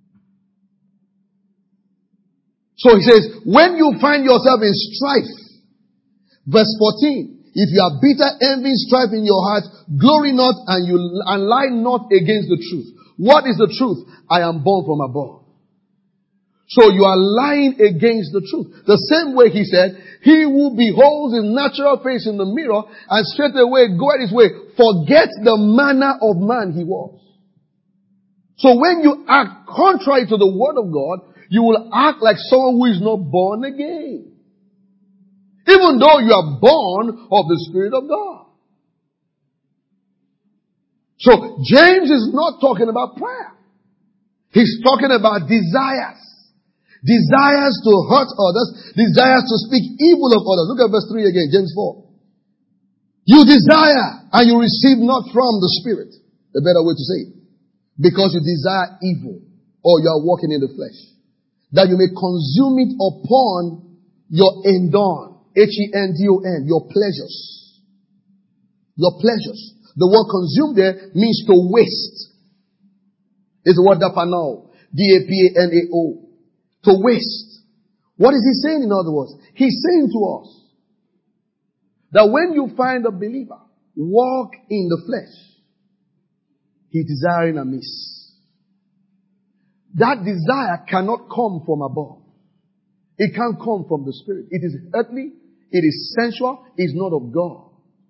So he says, when you find yourself in strife, verse fourteen, if you are bitter, envy, strife in your heart, glory not and you and lie not against the truth. What is the truth? I am born from above. So you are lying against the truth. The same way he said, he who beholds his natural face in the mirror and straightway goeth his way, forget the manner of man he was. So when you act contrary to the word of God, you will act like someone who is not born again. Even though you are born of the Spirit of God. So James is not talking about prayer. He's talking about desires. Desires to hurt others. Desires to speak evil of others. Look at verse three again, James four. You desire and you receive not from the Spirit. The better way to say it. Because you desire evil or you are walking in the flesh. That you may consume it upon your endon. H E N D O N. Your pleasures. Your pleasures. The word consume there means to waste. It's the word dapanao. D A P A N A O. To waste. What is he saying in other words? He's saying to us that when you find a believer walk in the flesh, he's desiring amiss. that desire cannot come from above. It can't come from the Spirit. It is earthly. It is sensual. It's not of God.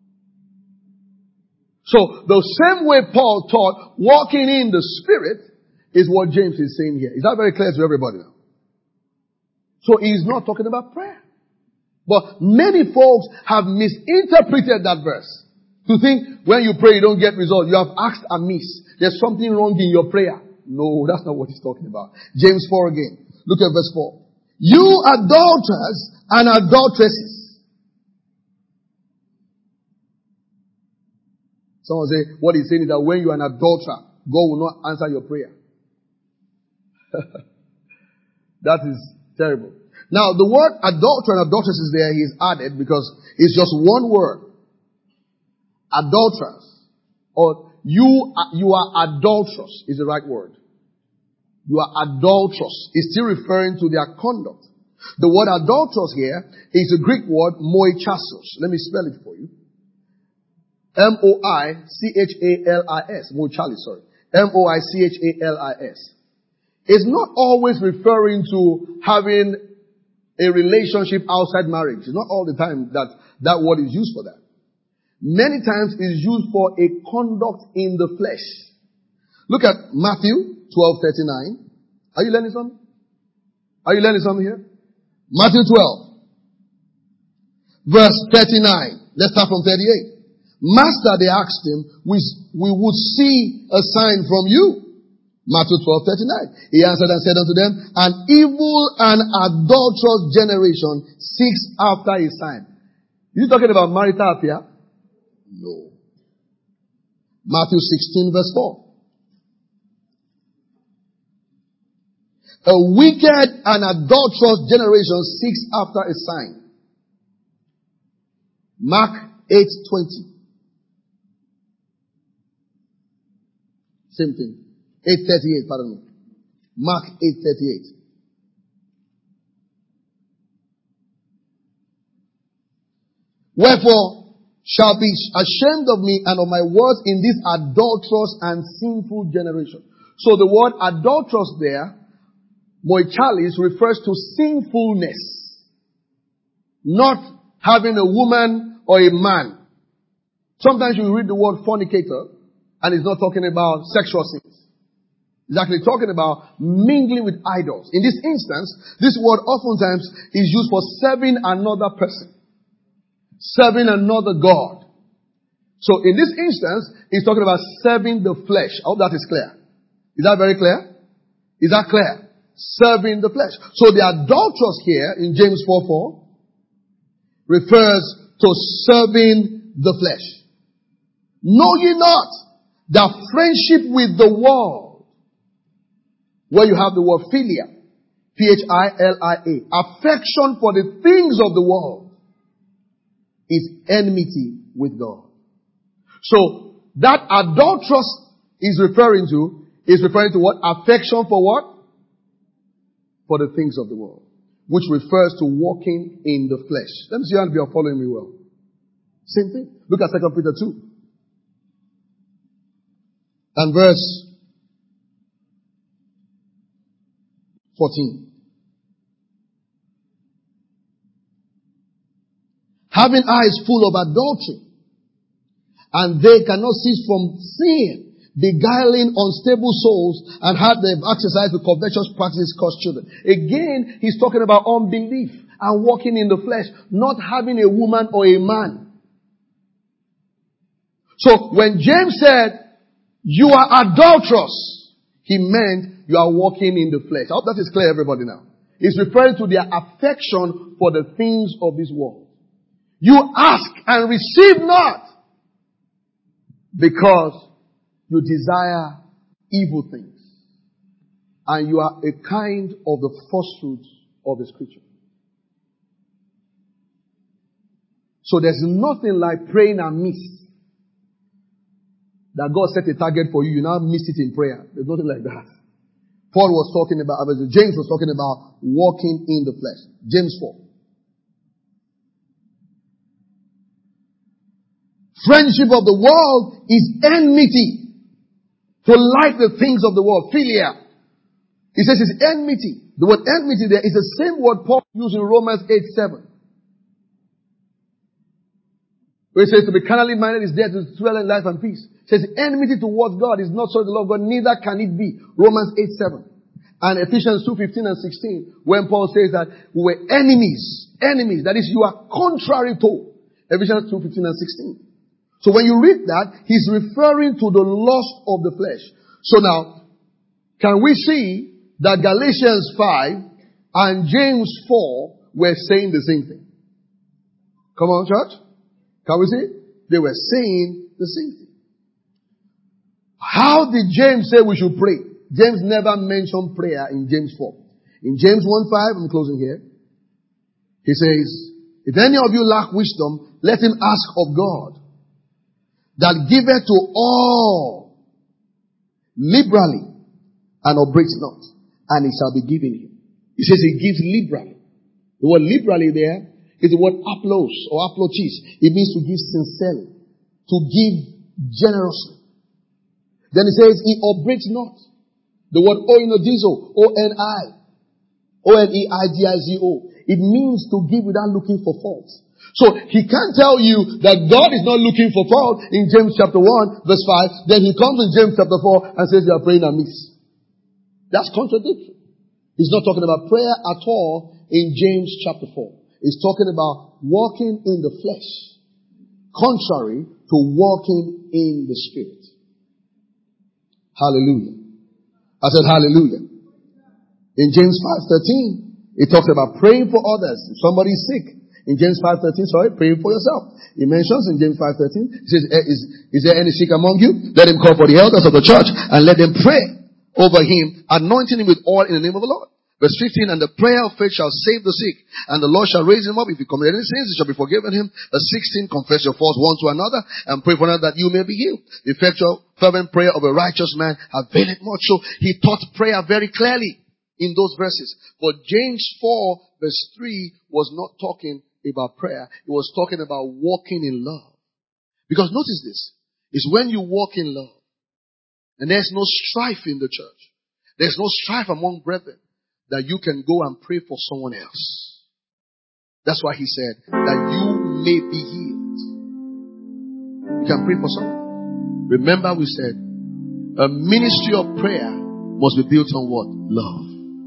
So the same way Paul taught walking in the Spirit is what James is saying here. Is that very clear to everybody now? So he's not talking about prayer. But many folks have misinterpreted that verse to think when you pray you don't get results. You have asked amiss. There's something wrong in your prayer. No, that's not what he's talking about. James four again. Look at verse four. You adulterers and adulteresses. Someone say, what he's saying is that when you are an adulterer, God will not answer your prayer. That is terrible. Now, the word adulterer and adulteress is there. He is added because it's just one word. Adulterers. Or you, you are adulterous is the right word. You are adulterous. It's still referring to their conduct. The word adulterous here is a Greek word, moichasos. Let me spell it for you. M O I C H A L I S. Moichalis, sorry. M O I C H A L I S. It's not always referring to having a relationship outside marriage. It's not all the time that that word is used for that. Many times it's used for a conduct in the flesh. Look at Matthew twelve thirty-nine. Are you learning something? Are you learning something here? Matthew twelve. Verse thirty-nine. Let's start from thirty-eight. Master, they asked him, we, we would see a sign from you. Matthew twelve thirty-nine. He answered and said unto them, an evil and adulterous generation seeks after a sign. Is he talking about marital affair? No. Matthew sixteen verse four. A wicked and adulterous generation seeks after a sign. Mark eight twenty. Same thing. eight thirty-eight, pardon me. Mark eight thirty-eight. Wherefore shall be ashamed of me and of my words in this adulterous and sinful generation. So the word adulterous there, moichalis, refers to sinfulness. Not having a woman or a man. Sometimes you read the word fornicator and it's not talking about sexual sins. It's actually talking about mingling with idols. In this instance, this word oftentimes is used for serving another person. Serving another God. So in this instance, it's talking about serving the flesh. I hope that is clear. Is that very clear? Is that clear? Serving the flesh. So the adulterous here in James four four refers to serving the flesh. Know ye not that friendship with the world, where you have the word philia, P H I L I A, affection for the things of the world, is enmity with God. So that adulterous is referring to, is referring to what? Affection for what? For the things of the world. Which refers to walking in the flesh. Let me see if you are following me well. Same thing. Look at Second Peter two. And verse fourteen. Having eyes full of adultery, and they cannot cease from sin, beguiling unstable souls, and had them exercised with covetous practices cause children. Again, he's talking about unbelief and walking in the flesh, not having a woman or a man. So when James said, you are adulterous, he meant you are walking in the flesh. I hope that is clear, everybody now. He's referring to their affection for the things of this world. You ask and receive not because you desire evil things. And you are a kind of the first fruits of the scripture. So there's nothing like praying and miss. That God set a target for you, you now miss it in prayer. There's nothing like that. Paul was talking about, James was talking about walking in the flesh. James four. Friendship of the world is enmity. To like the things of the world. Philia He says it's enmity. The word enmity there is the same word Paul used in Romans eight seven. Where it says to be carnally minded is death, to dwell in life and peace. It says enmity towards God is not so the love of God, neither can it be. Romans eight seven. And Ephesians two fifteen and sixteen, when Paul says that we were enemies, enemies, that is, you are contrary to. Ephesians two fifteen and sixteen. So when you read that, he's referring to the lust of the flesh. So now, can we see that Galatians five and James four were saying the same thing? Come on, church. Can we see? They were saying the same thing. How did James say we should pray? James never mentioned prayer in James four. In James one five, I'm closing here. He says, if any of you lack wisdom, let him ask of God, that giveth to all liberally and upbraids not, and it shall be given him. He says he gives liberally. The word liberally there is the word aplos or aplotis. It means to give sincerely, to give generously. Then he says he upbraids not. The word oinodizo, O N I, O N E I D I Z O. It means to give without looking for fault. So he can't tell you that God is not looking for fault in James chapter one verse five. Then he comes in James chapter four and says you are praying amiss. That's contradictory. He's not talking about prayer at all in James chapter four. He's talking about walking in the flesh, contrary to walking in the spirit. Hallelujah. I said hallelujah. In James five thirteen, it talks about praying for others. If somebody is sick, in James five thirteen, sorry, praying for yourself. It mentions in James five thirteen, it says, is, is there any sick among you? Let him call for the elders of the church and let them pray over him, anointing him with oil in the name of the Lord. Verse fifteen, and the prayer of faith shall save the sick, and the Lord shall raise him up. If he commit any sins, it shall be forgiven him. Verse sixteen, confess your faults one to another, and pray for another that you may be healed. The effectual, fervent prayer of a righteous man availeth much. So he taught prayer very clearly in those verses. But James four verse three was not talking about prayer. It was talking about walking in love. Because notice this, is when you walk in love, and there's no strife in the church, there's no strife among brethren, that you can go and pray for someone else. That's why he said that you may be healed. You can pray for someone. Remember we said a ministry of prayer must be built on what? Love.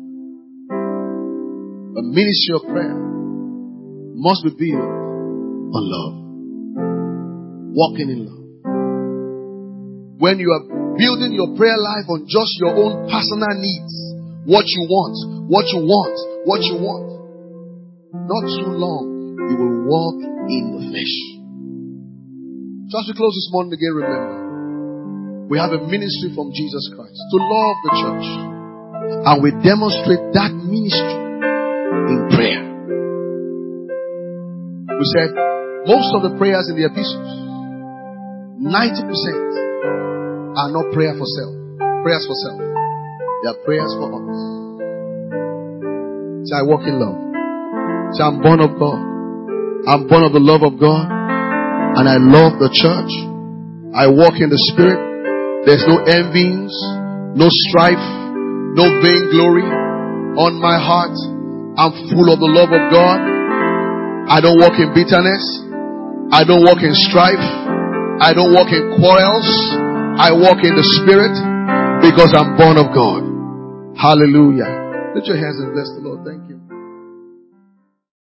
A ministry of prayer must be built on love. Walking in love. When you are building your prayer life on just your own personal needs, what you want, what you want, what you want, not too long, you will walk in the flesh. So as we close this morning again, remember, we have a ministry from Jesus Christ to love the church. And we demonstrate that ministry in prayer. We said, most of the prayers in the epistles, ninety percent are not prayer for self, prayers for self. They are prayers for others. Say, I walk in love. Say, I'm born of God. I'm born of the love of God. And I love the church. I walk in the Spirit. There's no envyings, no strife, no vainglory on my heart. I'm full of the love of God. I don't walk in bitterness. I don't walk in strife. I don't walk in quarrels. I walk in the Spirit because I'm born of God. Hallelujah. Lift your hands and bless the Lord. Thank you.